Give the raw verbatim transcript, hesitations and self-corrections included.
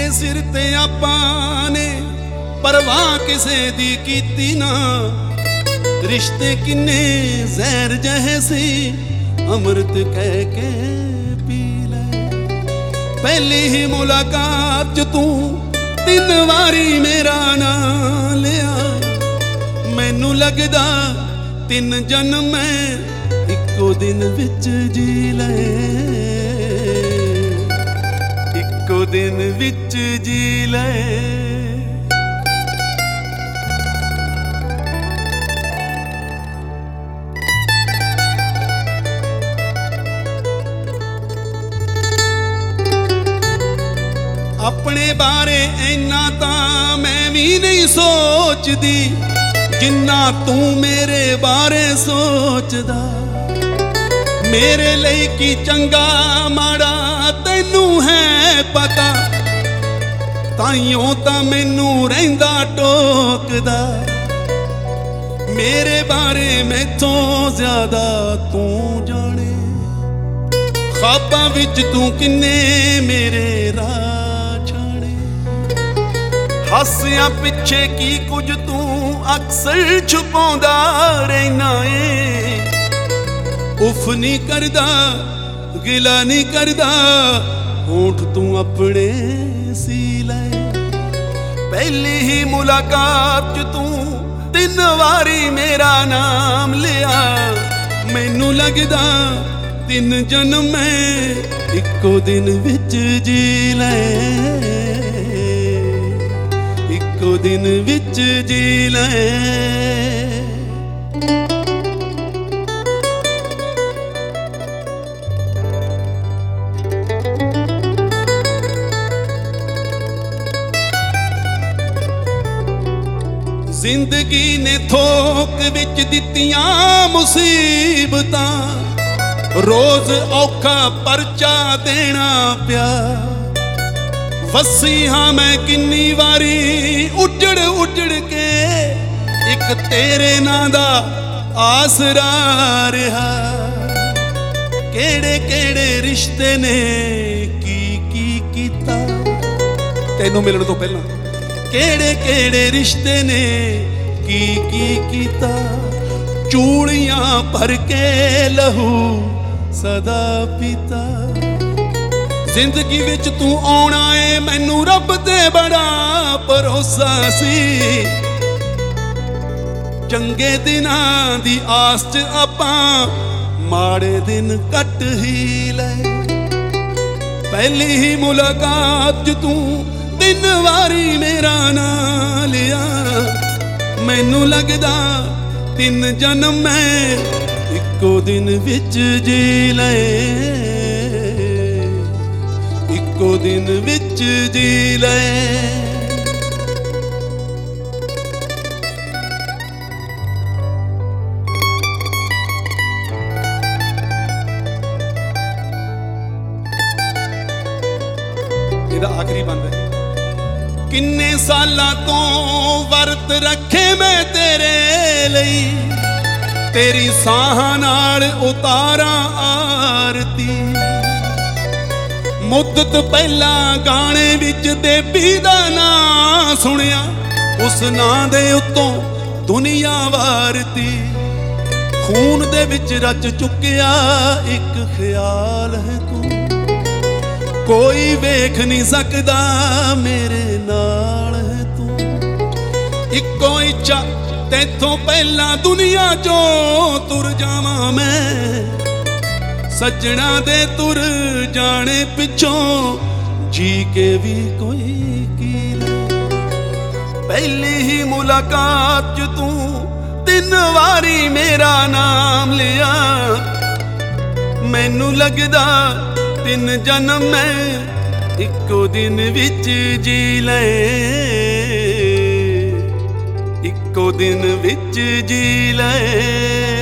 सिर ते आपां ने परवाह किसे दी कीती ना। रिश्ते किन्ने जहर जैसे अमृत कह के पी ले। पहली ही मुलाकात च तू तीन वारी मेरा नाम लिया। मैनू लगदा तीन जन्म मैं इक्को दिन विच जी ले। इक्को दिन विच जी ले। अपने बारे इन्ना तां मैं भी नहीं सोचदी जिन्ना तू मेरे बारे सोचदा। मेरे लिए की चंगा माड़ा तैनू है पता, ताइयों तां मैनू रहिंदा टोकदा। मेरे बारे मैथों ज्यादा तू जाने, ख्वाबां विच तू किन्ने मेरे राह हासियां पिछे की कुछ तू अक्सर छुपाउंदा रहना है। उफ नहीं करदा गिला नहीं करदा होठ तू अपने सी ले। पहली ही मुलाकात च तू तीन वारी मेरा नाम लिया। मैनू लगदा तीन जन्म मैं इक्को दिन विच जी ले। इक्को दिन विच जी ले। जिंदगी ने थोक विच दित्तियां मुसीबतां, रोज औखा परचा देना पिया। वसी हाँ मैं किन्नी वारी उजड़ उजड़ के, एक तेरे नां दा आसरा रहा। केड़े केड़े रिश्ते ने की की कीता तैनू मिलण तो पहला। केड़े केड़े रिश्ते ने की की कीता। चूड़ियां भर के लहू सदा पीता। जिंदगी विच तू आउणा है मैनू रब ते बड़ा भरोसा सी। चंगे दिनां दी आस च आपां माड़े दिन कट ही ले। पहली ही मुलाकात च तू तीन वारी मेरा नाम लिया। मैनू लगदा तीन जन्म मैं इक्को दिन विच जी ले। इक्को दिन विच जी ले। आखिरी बंद है। किन्ने सालां तो वर्त रखे मैं तेरे लई। तेरी साहां नाल उतारा आरती। मुद्दत पहला गाने विच देवी दा नां सुनिया। उस नां दे उत्तों दुनिया वारती। खून दे विच रच चुकिया एक ख्याल है तू। कोई वेख नहीं सकदा मेरे नाल है तू। इक्को इच्छा तैथों पहला दुनिया चो तुर जावां मैं। सजना दे तुर जाने पिछों जी के भी कोई की ले। पहली ही मुलाकात च तू तीन वारी मेरा नाम लिया। मैनू लगदा तीन जन्म मैं इक्को दिन विच जी ले। इक्को दिन विच जी ले।